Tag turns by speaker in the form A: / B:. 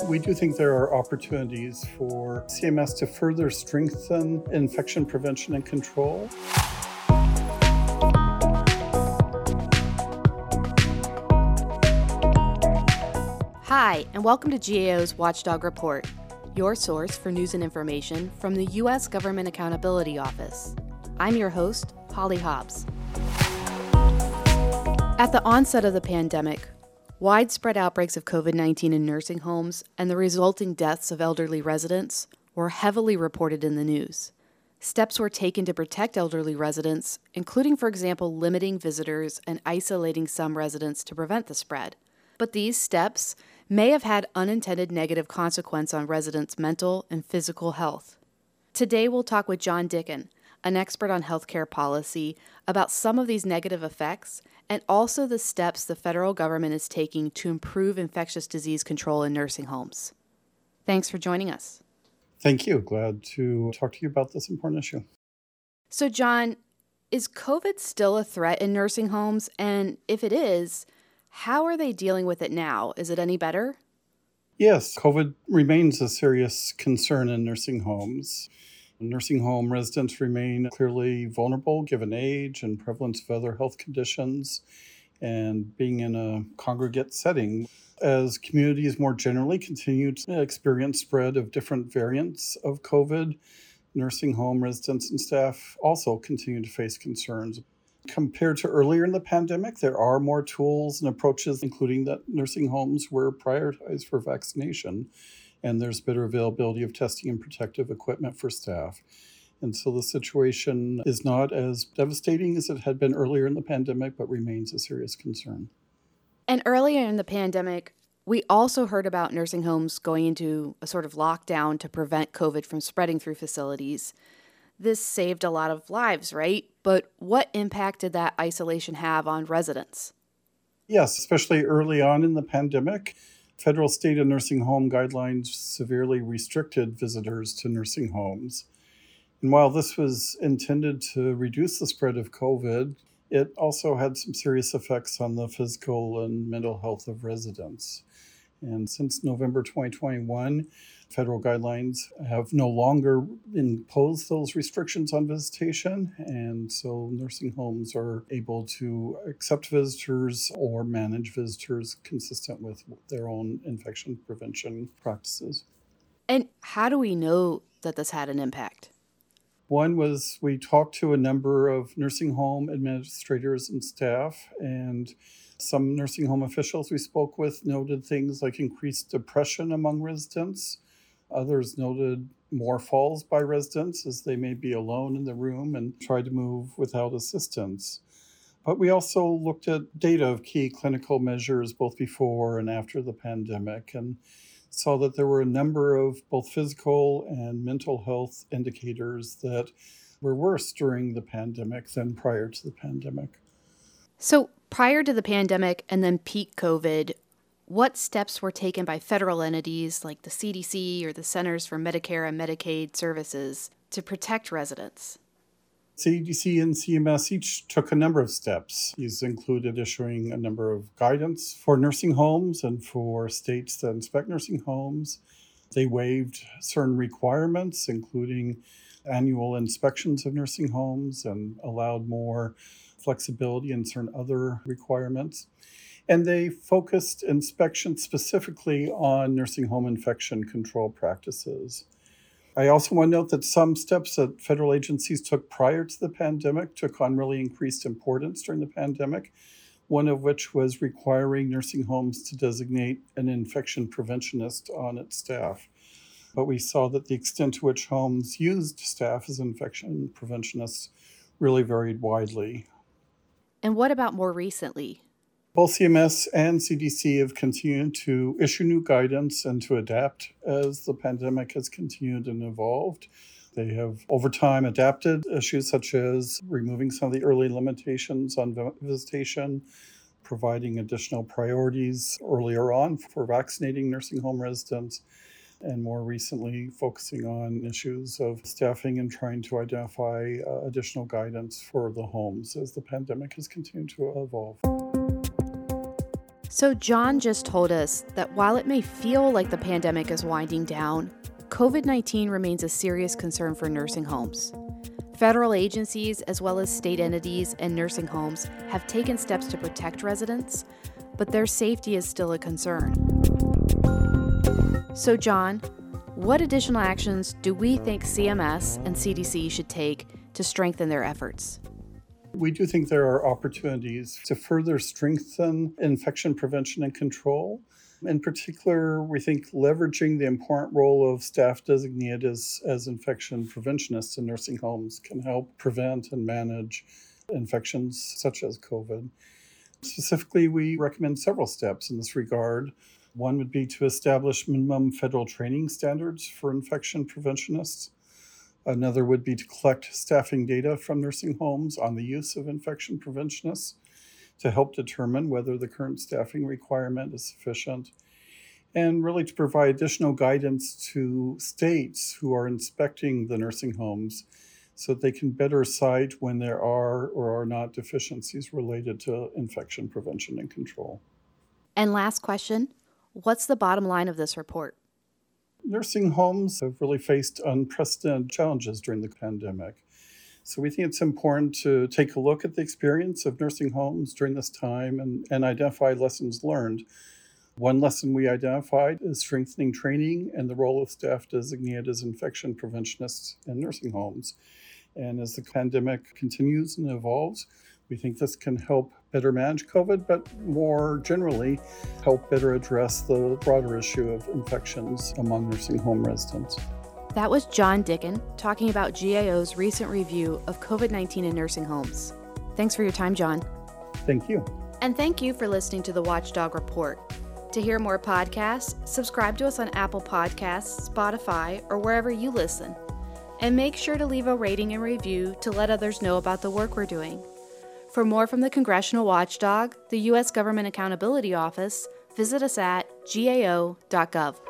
A: We do think there are opportunities for CMS to further strengthen infection prevention and control.
B: Hi, and welcome to GAO's Watchdog Report, your source for news and information from the U.S. Government Accountability Office. I'm your host, Holly Hobbs. At the onset of the pandemic, widespread outbreaks of COVID-19 in nursing homes and the resulting deaths of elderly residents were heavily reported in the news. Steps were taken to protect elderly residents, including, for example, limiting visitors and isolating some residents to prevent the spread. But these steps may have had unintended negative consequence on residents' mental and physical health. Today we'll talk with John Dicken, an expert on healthcare policy, about some of these negative effects and also the steps the federal government is taking to improve infectious disease control in nursing homes. Thanks for joining us.
A: Thank you. Glad to talk to you about this important issue.
B: So, John, is COVID still a threat in nursing homes? And if it is, how are they dealing with it now? Is it any better?
A: Yes, COVID remains a serious concern in nursing homes. Nursing home residents remain clearly vulnerable given age and prevalence of other health conditions and being in a congregate setting. As communities more generally continue to experience spread of different variants of COVID, nursing home residents and staff also continue to face concerns. Compared to earlier in the pandemic, there are more tools and approaches, including that nursing homes were prioritized for vaccination, and there's better availability of testing and protective equipment for staff. And so the situation is not as devastating as it had been earlier in the pandemic, but remains a serious concern.
B: And earlier in the pandemic, we also heard about nursing homes going into a sort of lockdown to prevent COVID from spreading through facilities. This saved a lot of lives, right? But what impact did that isolation have on residents?
A: Yes, especially early on in the pandemic, federal, state, and nursing home guidelines severely restricted visitors to nursing homes. And while this was intended to reduce the spread of COVID, it also had some serious effects on the physical and mental health of residents. And since November 2021, federal guidelines have no longer imposed those restrictions on visitation. And so nursing homes are able to accept visitors or manage visitors consistent with their own infection prevention practices.
B: And how do we know that this had an impact?
A: One was we talked to a number of nursing home administrators and staff, and some nursing home officials we spoke with noted things like increased depression among residents. Others noted more falls by residents as they may be alone in the room and try to move without assistance. But we also looked at data of key clinical measures both before and after the pandemic and saw that there were a number of both physical and mental health indicators that were worse during the pandemic than prior to the pandemic.
B: So prior to the pandemic and then peak COVID, what steps were taken by federal entities like the CDC or the Centers for Medicare and Medicaid Services to protect residents?
A: CDC and CMS each took a number of steps. These included issuing a number of guidance for nursing homes and for states that inspect nursing homes. They waived certain requirements, including annual inspections of nursing homes, and allowed more flexibility in certain other requirements. And they focused inspections specifically on nursing home infection control practices. I also want to note that some steps that federal agencies took prior to the pandemic took on really increased importance during the pandemic, one of which was requiring nursing homes to designate an infection preventionist on its staff. But we saw that the extent to which homes used staff as infection preventionists really varied widely.
B: And what about more recently?
A: Both CMS and CDC have continued to issue new guidance and to adapt as the pandemic has continued and evolved. They have, over time, adapted issues such as removing some of the early limitations on visitation, providing additional priorities earlier on for vaccinating nursing home residents, and more recently focusing on issues of staffing and trying to identify additional guidance for the homes as the pandemic has continued to evolve.
B: So John just told us that while it may feel like the pandemic is winding down, COVID-19 remains a serious concern for nursing homes. Federal agencies, as well as state entities and nursing homes, have taken steps to protect residents, but their safety is still a concern. So John, what additional actions do we think CMS and CDC should take to strengthen their efforts?
A: We do think there are opportunities to further strengthen infection prevention and control. In particular, we think leveraging the important role of staff designated as infection preventionists in nursing homes can help prevent and manage infections such as COVID. Specifically, we recommend several steps in this regard. One would be to establish minimum federal training standards for infection preventionists. Another would be to collect staffing data from nursing homes on the use of infection preventionists to help determine whether the current staffing requirement is sufficient, and really to provide additional guidance to states who are inspecting the nursing homes so that they can better cite when there are or are not deficiencies related to infection prevention and control.
B: And last question, what's the bottom line of this report?
A: Nursing homes have really faced unprecedented challenges during the pandemic. So we think it's important to take a look at the experience of nursing homes during this time and identify lessons learned. One lesson we identified is strengthening training and the role of staff designated as infection preventionists in nursing homes. And as the pandemic continues and evolves, we think this can help better manage COVID, but more generally, help better address the broader issue of infections among nursing home residents.
B: That was John Dicken talking about GAO's recent review of COVID-19 in nursing homes. Thanks for your time, John.
A: Thank you.
B: And thank you for listening to the Watchdog Report. To hear more podcasts, subscribe to us on Apple Podcasts, Spotify, or wherever you listen. And make sure to leave a rating and review to let others know about the work we're doing. For more from the Congressional Watchdog, the U.S. Government Accountability Office, visit us at gao.gov.